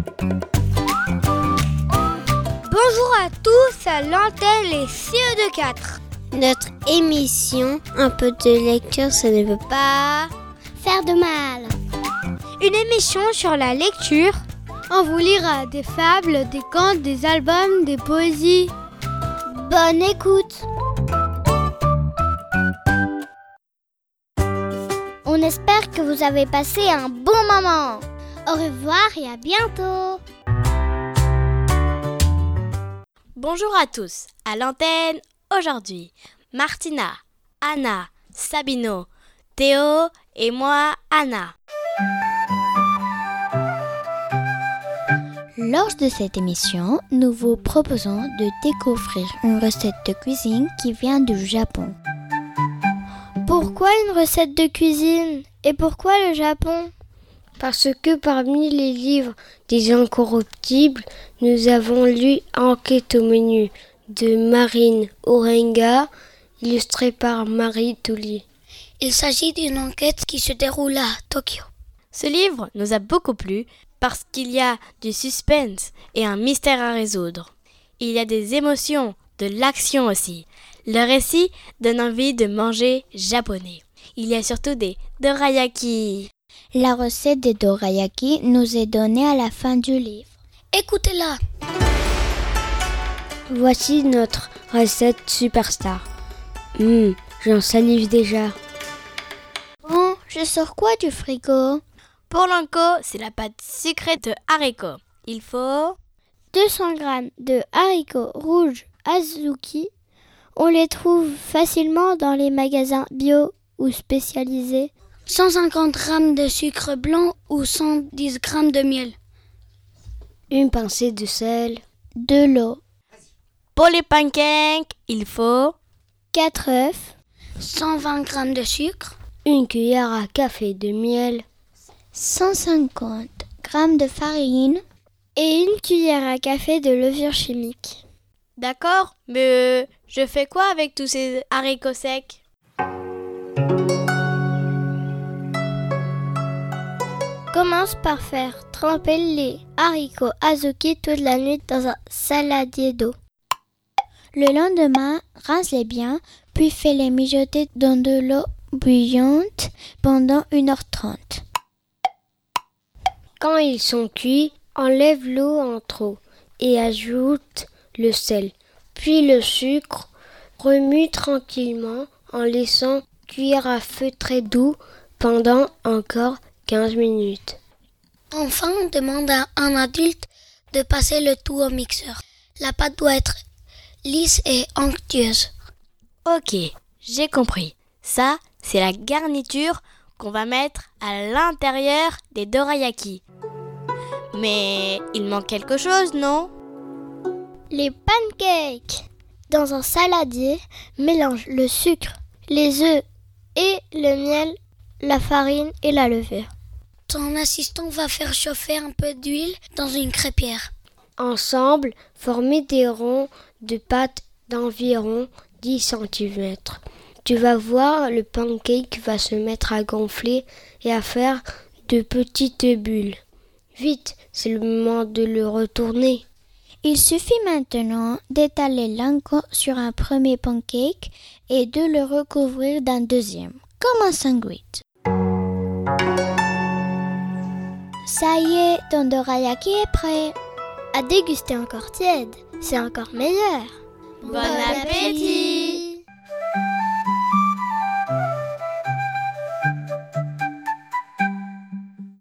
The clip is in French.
Bonjour à tous à l'antenne les CE24. Notre émission, un peu de lecture, ça ne peut pas faire de mal. Une émission sur la lecture. On vous lira des fables, des contes, des albums, des poésies. Bonne écoute. On espère que vous avez passé un bon moment. Au revoir et à bientôt. Bonjour à tous, à l'antenne aujourd'hui, Martina, Anna, Sabino, Théo et moi, Anna. Lors de cette émission, nous vous proposons de découvrir une recette de cuisine qui vient du Japon. Pourquoi une recette de cuisine? Et pourquoi le Japon? Parce que parmi les livres des Incorruptibles, nous avons lu Enquête au menu de Marine Orenga, illustrée par Marie Toulier. Il s'agit d'une enquête qui se déroule à Tokyo. Ce livre nous a beaucoup plu parce qu'il y a du suspense et un mystère à résoudre. Il y a des émotions, de l'action aussi. Le récit donne envie de manger japonais. Il y a surtout des dorayaki. La recette des dorayaki nous est donnée à la fin du livre. Écoutez-la. Voici notre recette superstar. J'en salive déjà. Bon, je sors quoi du frigo? Pour l'anko, c'est la pâte sucrée de haricots. Il faut 200 g de haricots rouges Azuki. On les trouve facilement dans les magasins bio ou spécialisés. 150 g de sucre blanc ou 110 g de miel. Une pincée de sel. De l'eau. Pour les pancakes, il faut 4 œufs. 120 g de sucre. Une cuillère à café de miel. 150 g de farine. Et une cuillère à café de levure chimique. D'accord, mais je fais quoi avec tous ces haricots secs? Commence par faire tremper les haricots Azuki toute la nuit dans un saladier d'eau. Le lendemain, rince-les bien, puis fais-les mijoter dans de l'eau bouillante pendant 1h30. Quand ils sont cuits, enlève l'eau en trop et ajoute le sel, puis le sucre. Remue tranquillement en laissant cuire à feu très doux pendant encore 15 minutes. Enfin, demande à un adulte de passer le tout au mixeur. La pâte doit être lisse et onctueuse. Ok, j'ai compris. Ça, c'est la garniture qu'on va mettre à l'intérieur des dorayaki. Mais il manque quelque chose, non? Les pancakes. Dans un saladier, mélange le sucre, les œufs et le miel, la farine et la levure. Ton assistant va faire chauffer un peu d'huile dans une crêpière. Ensemble, formez des ronds de pâte d'environ 10 cm. Tu vas voir, le pancake va se mettre à gonfler et à faire de petites bulles. Vite, c'est le moment de le retourner. Il suffit maintenant d'étaler l'anko sur un premier pancake et de le recouvrir d'un deuxième, comme un sandwich. Ça y est, ton dorayaki est prêt. À déguster encore tiède, c'est encore meilleur. Bon appétit!